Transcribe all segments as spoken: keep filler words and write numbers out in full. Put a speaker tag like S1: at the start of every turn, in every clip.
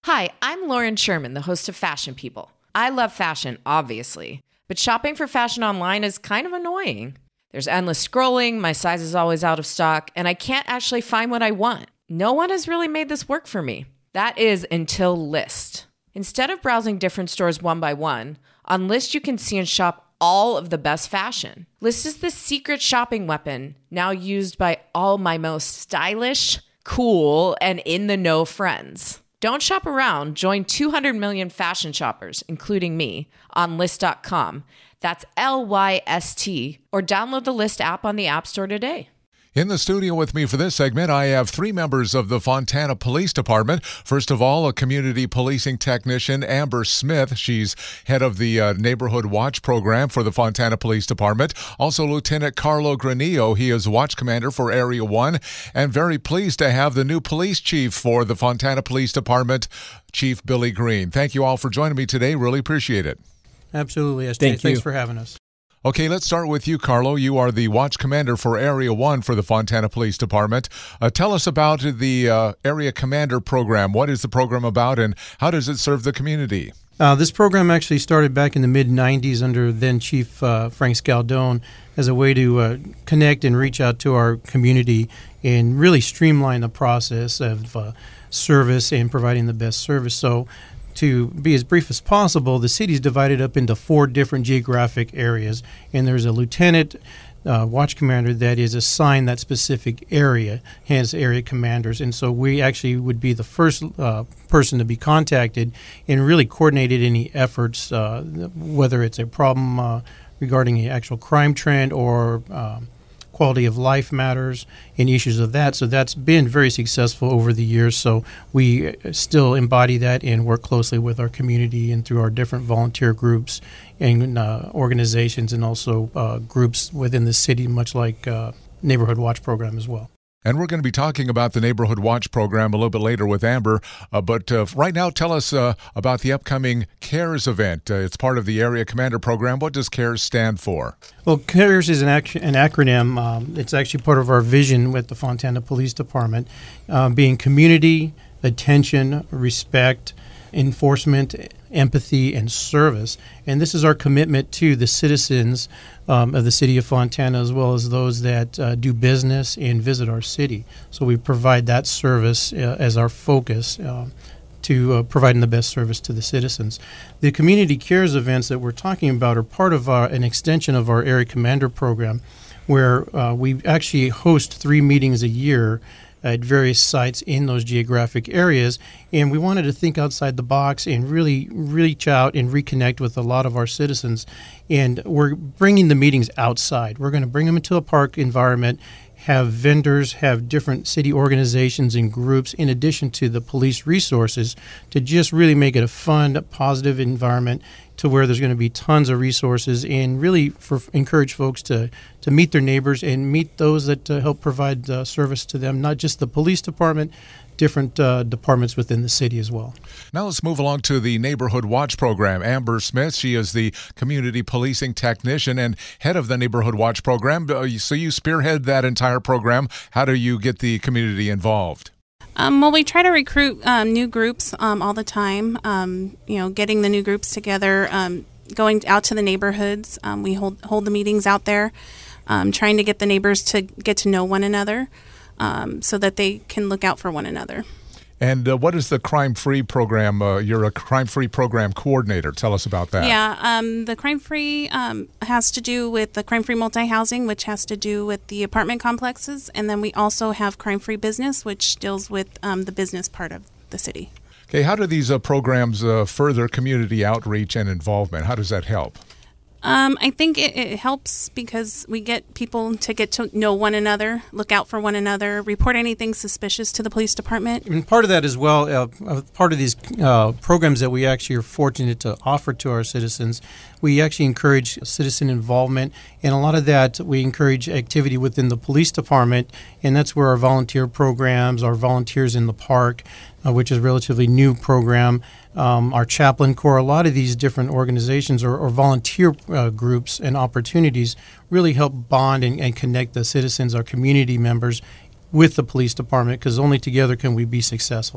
S1: Hi, I'm Lauren Sherman, the host of Fashion People. I love fashion, obviously, but shopping for fashion online is kind of annoying. There's endless scrolling, my size is always out of stock, and I can't actually find what I want. No one has really made this work for me. That is until Lyst. Instead of browsing different stores one by one, on Lyst you can see and shop all of the best fashion. Lyst is the secret shopping weapon, now used by all my most stylish, cool, and in-the-know friends. Don't shop around. Join two hundred million fashion shoppers, including me, on Lyst dot com. That's L Y S T, or download the Lyst app on the App Store today.
S2: In the studio with me for this segment, I have three members of the Fontana Police Department. First of all, a community policing technician, Amber Smith. She's head of the uh, Neighborhood Watch program for the Fontana Police Department. Also, Lieutenant Carlo Granillo. He is watch commander for Area one. And very pleased to have the new police chief for the Fontana Police Department, Chief Billy Green. Thank you all for joining me today. Really appreciate it.
S3: Absolutely, S J.
S4: Thank
S3: Thanks
S4: you.
S3: for having us.
S2: Okay, let's start with you, Carlo. You are the watch commander for Area one for the Fontana Police Department. Uh, tell us about the uh, Area Commander program. What is the program about, and how does it serve the community?
S3: Uh, this program actually started back in the mid nineties under then Chief uh, Frank Scaldone as a way to uh, connect and reach out to our community and really streamline the process of uh, service and providing the best service. So, to be as brief as possible, the city is divided up into four different geographic areas, and there's a lieutenant uh, watch commander that is assigned that specific area, hence area commanders. And so we actually would be the first uh, person to be contacted and really coordinated any efforts, uh, whether it's a problem uh, regarding an actual crime trend or um, quality of life matters and issues of that. So that's been very successful over the years. So we still embody that and work closely with our community and through our different volunteer groups and uh, organizations, and also uh, groups within the city, much like uh, Neighborhood Watch program as well.
S2: And we're going to be talking about the Neighborhood Watch program a little bit later with Amber. Uh, but uh, right now, tell us uh, about the upcoming CARES event. Uh, it's part of the Area Commander program. What does CARES stand for?
S3: Well, CARES is an, ac- an acronym. Um, it's actually part of our vision with the Fontana Police Department, uh, being community, attention, respect, enforcement, empathy, and service. And this is our commitment to the citizens um, of the city of Fontana, as well as those that uh, do business and visit our city. So we provide that service uh, as our focus uh, to uh, providing the best service to the citizens. The community cares events that we're talking about are part of our, an extension of our Area Commander program, where uh, we actually host three meetings a year at various sites in those geographic areas, and we wanted to think outside the box and really reach out and reconnect with a lot of our citizens. And we're bringing the meetings outside. We're going to bring them into a park environment, have vendors, have different city organizations and groups, in addition to the police resources, to just really make it a fun, positive environment to where there's going to be tons of resources, and really for encourage folks to, to meet their neighbors and meet those that uh, help provide uh, service to them, not just the police department, different uh, departments within the city as well.
S2: Now let's move along to the Neighborhood Watch program. Amber Smith, she is the community policing technician and head of the Neighborhood Watch program. So you spearhead that entire program. How do you get the community involved?
S5: Um, well, we try to recruit um, new groups um, all the time, um, you know, getting the new groups together, um, going out to the neighborhoods. Um, we hold hold the meetings out there, um, trying to get the neighbors to get to know one another um, so that they can look out for one another.
S2: And uh, what is the Crime Free program? Uh, you're a Crime Free program coordinator. Tell us about that.
S5: Yeah, um, the Crime Free um, has to do with the Crime Free multi-housing, which has to do with the apartment complexes. And then we also have Crime Free Business, which deals with um, the business part of the city.
S2: Okay, how do these uh, programs uh, further community outreach and involvement? How does that help?
S5: Um, I think it, it helps because we get people to get to know one another, look out for one another, report anything suspicious to the police department.
S3: And part of that as well, uh, part of these uh, programs that we actually are fortunate to offer to our citizens, we actually encourage citizen involvement, and a lot of that we encourage activity within the police department, and that's where our volunteer programs, our volunteers in the park, uh, which is a relatively new program, um, our chaplain corps, a lot of these different organizations or, or volunteer uh, groups and opportunities really help bond and, and connect the citizens, our community members, with the police department, because only together can we be successful.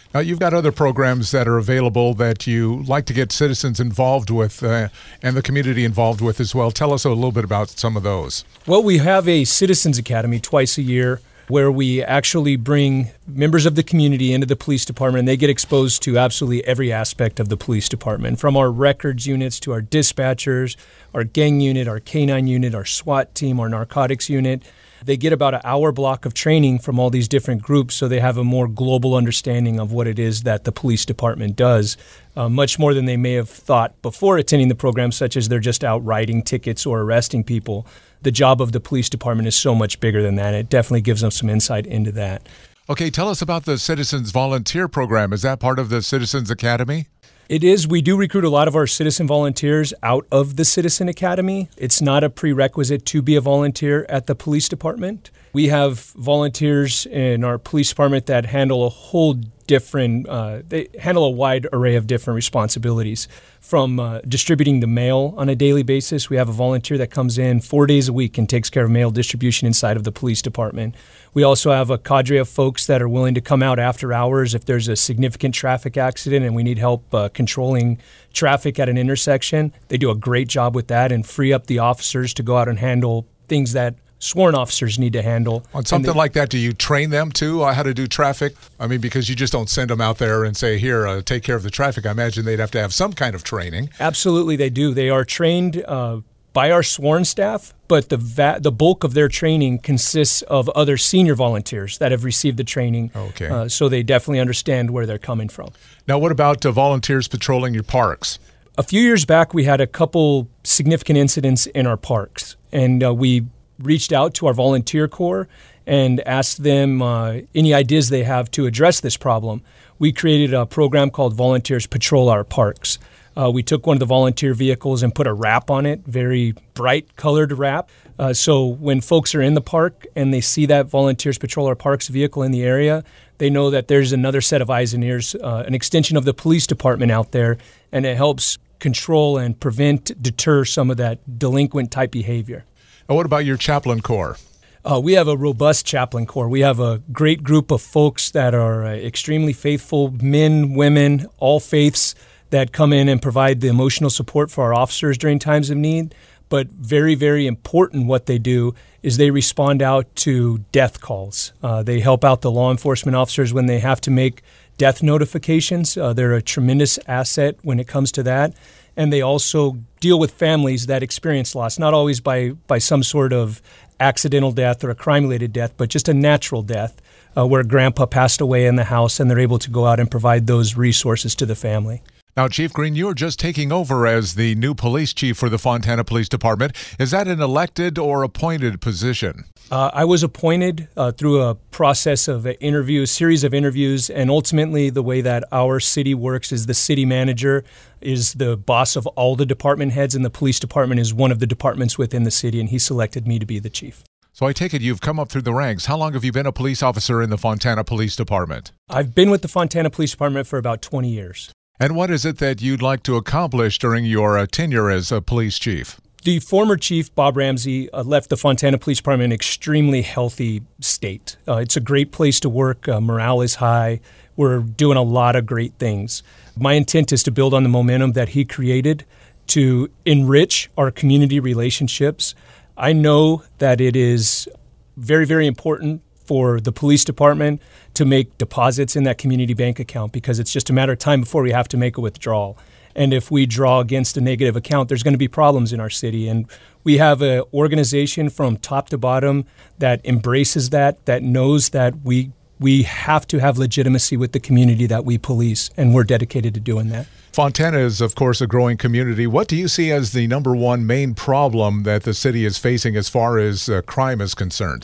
S2: Now, you've got other programs that are available that you like to get citizens involved with uh, and the community involved with as well. Tell us a little bit about some of those.
S4: Well, we have a Citizens Academy twice a year where we actually bring members of the community into the police department, and they get exposed to absolutely every aspect of the police department, from our records units to our dispatchers, our gang unit, our K nine unit, our SWAT team, our narcotics unit. They get about an hour block of training from all these different groups, so they have a more global understanding of what it is that the police department does, uh, much more than they may have thought before attending the program, such as they're just out writing tickets or arresting people. The job of the police department is so much bigger than that. It definitely gives them some insight into that.
S2: Okay, tell us about the Citizens Volunteer Program. Is that part of the Citizens Academy?
S4: It is. We do recruit a lot of our citizen volunteers out of the Citizen Academy. It's not a prerequisite to be a volunteer at the police department. We have volunteers in our police department that handle a whole different, uh, they handle a wide array of different responsibilities. From uh, distributing the mail on a daily basis, we have a volunteer that comes in four days a week and takes care of mail distribution inside of the police department. We also have a cadre of folks that are willing to come out after hours if there's a significant traffic accident and we need help uh, controlling traffic at an intersection. They do a great job with that and free up the officers to go out and handle things that sworn officers need to handle.
S2: On something
S4: they,
S2: like that, do you train them too uh, how to do traffic? I mean, because you just don't send them out there and say, here, uh, take care of the traffic. I imagine they'd have to have some kind of training.
S4: Absolutely, they do. They are trained uh, by our sworn staff, but the va- the bulk of their training consists of other senior volunteers that have received the training.
S2: Okay.
S4: Uh, so they definitely understand where they're coming from.
S2: Now, what about uh, volunteers patrolling your parks?
S4: A few years back, we had a couple significant incidents in our parks, and uh, we reached out to our volunteer corps and asked them uh, any ideas they have to address this problem. We created a program called Volunteers Patrol Our Parks. Uh, we took one of the volunteer vehicles and put a wrap on it, very bright colored wrap. Uh, so when folks are in the park and they see that Volunteers Patrol Our Parks vehicle in the area, they know that there's another set of eyes and ears, uh, an extension of the police department out there, and it helps control and prevent, deter some of that delinquent type behavior.
S2: And what about your chaplain corps?
S4: Uh, we have a robust chaplain corps. We have a great group of folks that are uh, extremely faithful, men, women, all faiths, that come in and provide the emotional support for our officers during times of need. But very, very important what they do is they respond out to death calls. Uh, they help out the law enforcement officers when they have to make death notifications. Uh, they're a tremendous asset when it comes to that. And they also deal with families that experience loss, not always by, by some sort of accidental death or a crime-related death, but just a natural death uh, where grandpa passed away in the house and they're able to go out and provide those resources to the family.
S2: Now, Chief Green, you are just taking over as the new police chief for the Fontana Police Department. Is that an elected or appointed position?
S4: Uh, I was appointed uh, through a process of interview, a series of interviews, and ultimately the way that our city works is the city manager is the boss of all the department heads, and the police department is one of the departments within the city, and he selected me to be the chief.
S2: So I take it you've come up through the ranks. How long have you been a police officer in the Fontana Police Department?
S4: I've been with the Fontana Police Department for about twenty years.
S2: And what is it that you'd like to accomplish during your uh, tenure as a police chief?
S4: The former chief, Bob Ramsey, uh, left the Fontana Police Department in an extremely healthy state. Uh, it's a great place to work. Uh, morale is high. We're doing a lot of great things. My intent is to build on the momentum that he created to enrich our community relationships. I know that it is very, very important for the police department to make deposits in that community bank account because it's just a matter of time before we have to make a withdrawal. And if we draw against a negative account, there's going to be problems in our city. And we have an organization from top to bottom that embraces that, that knows that we we have to have legitimacy with the community that we police, and we're dedicated to doing that.
S2: Fontana is, of course, a growing community. What do you see as the number one main problem that the city is facing as far as uh, crime is concerned?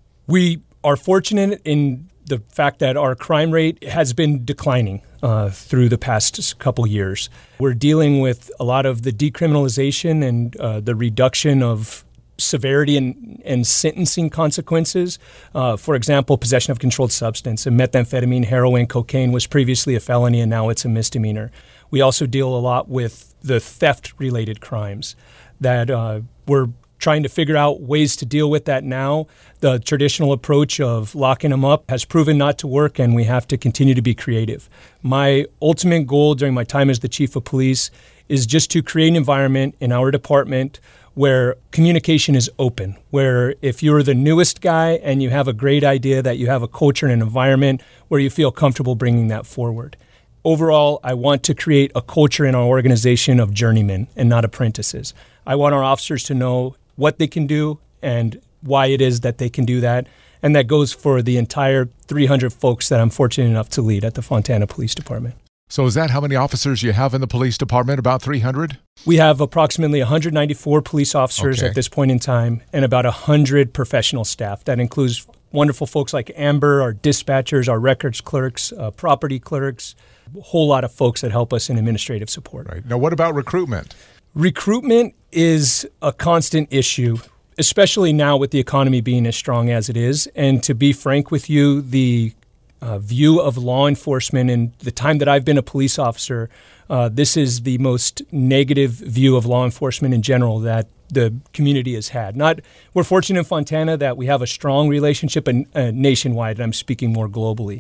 S4: We are fortunate in the fact that our crime rate has been declining uh, through the past couple years. We're dealing with a lot of the decriminalization and uh, the reduction of severity and, and sentencing consequences. Uh, for example, possession of controlled substance, and methamphetamine, heroin, cocaine was previously a felony and now it's a misdemeanor. We also deal a lot with the theft-related crimes that uh, we're trying to figure out ways to deal with that now. The traditional approach of locking them up has proven not to work, and we have to continue to be creative. My ultimate goal during my time as the chief of police is just to create an environment in our department where communication is open, where if you're the newest guy and you have a great idea, that you have a culture and an environment where you feel comfortable bringing that forward. Overall, I want to create a culture in our organization of journeymen and not apprentices. I want our officers to know what they can do and why it is that they can do that. And that goes for the entire three hundred folks that I'm fortunate enough to lead at the Fontana Police Department.
S2: So is that how many officers you have in the police department, about three hundred?
S4: We have approximately one hundred ninety-four police officers
S2: okay.
S4: at this point in time and about one hundred professional staff. That includes wonderful folks like Amber, our dispatchers, our records clerks, uh, property clerks, a whole lot of folks that help us in administrative support.
S2: Right. Now, what about recruitment?
S4: Recruitment is a constant issue, especially now with the economy being as strong as it is. And to be frank with you, the uh, view of law enforcement and the time that I've been a police officer, uh, this is the most negative view of law enforcement in general that the community has had. Not, we're fortunate in Fontana that we have a strong relationship and, uh, nationwide, and I'm speaking more globally.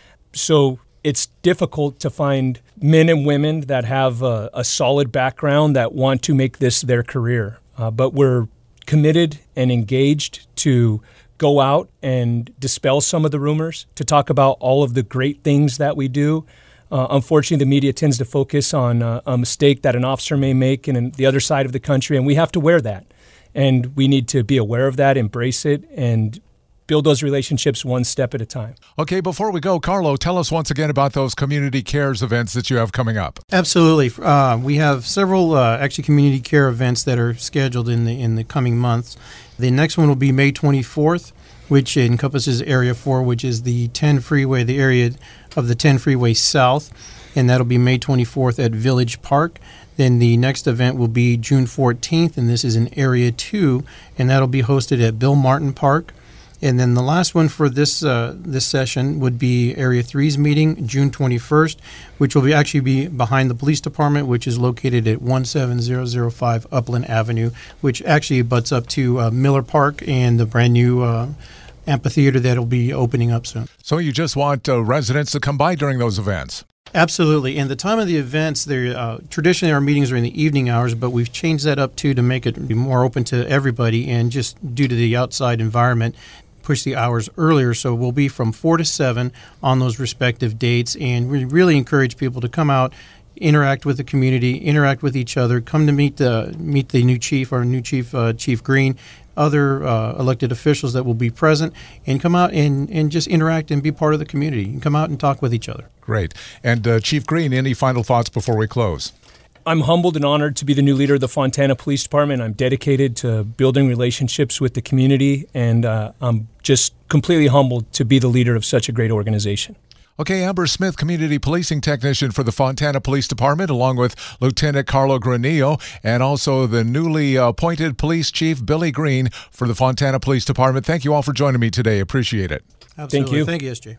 S4: So it's difficult to find men and women that have a, a solid background that want to make this their career. Uh, but we're committed and engaged to go out and dispel some of the rumors, to talk about all of the great things that we do. Uh, unfortunately, the media tends to focus on uh, a mistake that an officer may make in the other side of the country, and we have to wear that. And we need to be aware of that, embrace it, and build those relationships one step at a time.
S2: Okay, before we go, Carlo, tell us once again about those community cares events that you have coming up.
S3: Absolutely. Uh, we have several uh, actually community care events that are scheduled in the in the coming months. The next one will be May twenty-fourth, which encompasses Area four, which is the ten freeway, the area of the ten freeway south, and that'll be May twenty-fourth at Village Park. Then the next event will be June fourteenth, and this is in Area two, and that'll be hosted at Bill Martin Park. And then the last one for this uh, this session would be Area three's meeting, June twenty-first, which will be actually be behind the police department, which is located at one seven zero zero five Upland Avenue, which actually butts up to uh, Miller Park and the brand new uh, amphitheater that will be opening up soon.
S2: So you just want uh, residents to come by during those events?
S3: Absolutely. And the time of the events, they're, uh, traditionally our meetings are in the evening hours, but we've changed that up too to make it be more open to everybody, and just due to the outside environment, push the hours earlier. So we'll be from four to seven on those respective dates, and we really encourage people to come out, interact with the community, interact with each other, come to meet the meet the new chief, our new chief, uh, Chief Green, other uh, elected officials that will be present, and come out and, and just interact and be part of the community, and come out and talk with each other.
S2: Great. And uh, Chief Green, any final thoughts before we close?
S4: I'm humbled and honored to be the new leader of the Fontana Police Department. I'm dedicated to building relationships with the community, and uh, I'm just completely humbled to be the leader of such a great organization.
S2: Okay, Amber Smith, Community Policing Technician for the Fontana Police Department, along with Lieutenant Carlo Granillo, and also the newly appointed Police Chief Billy Green for the Fontana Police Department. Thank you all for joining me today. Appreciate it.
S3: Absolutely.
S4: Thank you.
S3: Thank you, S J.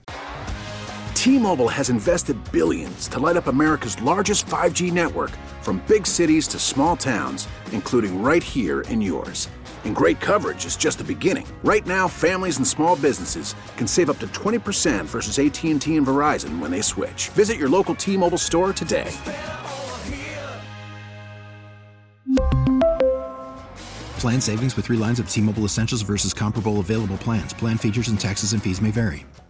S6: T-Mobile has invested billions to light up America's largest five G network, from big cities to small towns, including right here in yours. And great coverage is just the beginning. Right now, families and small businesses can save up to twenty percent versus A T and T and Verizon when they switch. Visit your local T-Mobile store today.
S7: Plan savings with three lines of T-Mobile Essentials versus comparable available plans. Plan features and taxes and fees may vary.